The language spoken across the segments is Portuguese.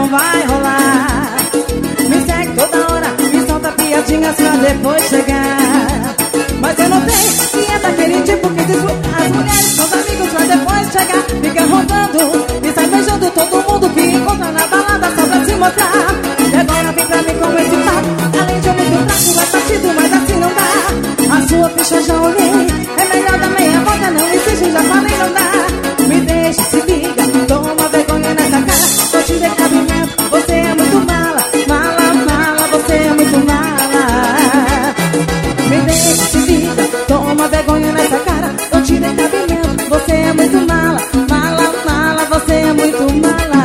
não vai rolar. Me segue toda hora, me solta piadinhas pra depois chegar. Mas eu notei que é daquele tipo que disputa as mulheres com os amigos pra depois chegar. Fica rodando e sai beijando todo mundo que encontra na balada só pra se mostrar. E agora vem pra mim com esse papo, além de eu muito fraco, vai partido, mas assim não dá. A sua ficha já olhei, é melhor dar meia volta, não insiste, já falei, não dá. Me deixa, se liga, toma vergonha nessa cara, não te dê cabimento, você é muito mala. Mala, mala, você é muito mala. Me deixa, se liga, toma vergonha nessa cara, não te dê cabimento, você é muito mala. Mala, mala, você é muito mala.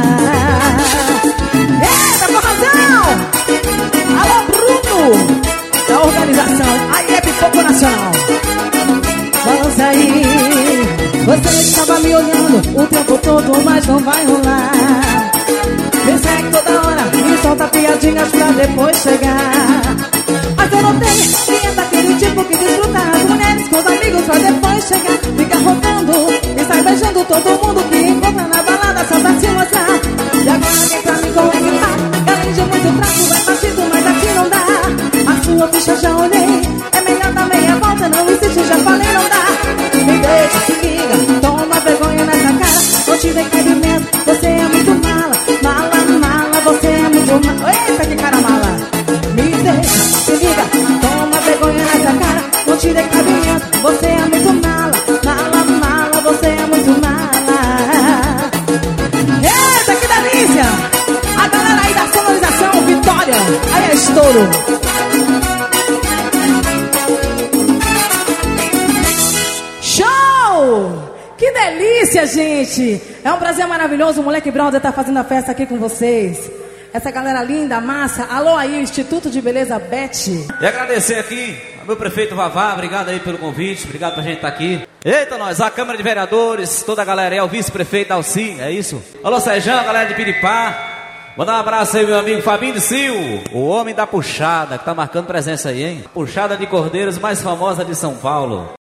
Eita, porrazão! Alô, Bruno, da organização, aí é Pipoco Nacional. Vamos aí. Você estava me olhando o tempo todo, mas não vai rolar. Me segue toda hora, me solta piadinhas pra depois chegar. Mas eu notei que é daquele tipo que desfruta as mulheres com os amigos pra depois chegar. Fica rodando e sai beijando todo mundo que encontra na balada só pra se mostrar. E agora vem pra mim com esse papo, além de muito fraco, vai partido, mas aqui não dá. A sua ficha já olhei, é melhor dar meia volta, não insiste, já falei, não dá. Me deixa, se liga, toma vergonha nessa cara, não te dê cabimento, você é muito mala. Mala, mala, você é muito mala. Eita, que cara mala. Me deixa, se liga, toma vergonha nessa cara, não te dê cabimento, você é muito mala. Mala, mala, você é muito mala. Eita, que delícia. A galera aí da sonorização, Vitória, aí é estouro. Que delícia, gente! É um prazer maravilhoso, o Moleque Brother tá fazendo a festa aqui com vocês. Essa galera linda, massa. Alô aí, Instituto de Beleza Beth. E agradecer aqui ao meu prefeito Vavá, obrigado aí pelo convite, obrigado pra gente estar aqui. Eita, nós, a Câmara de Vereadores, toda a galera aí, o vice-prefeito Alci, é isso? Alô, Sérgio, a galera de Piripá. Mandar um abraço aí, meu amigo Fabinho Sil, o homem da puxada, que tá marcando presença aí, hein? Puxada de Cordeiros mais famosa de São Paulo.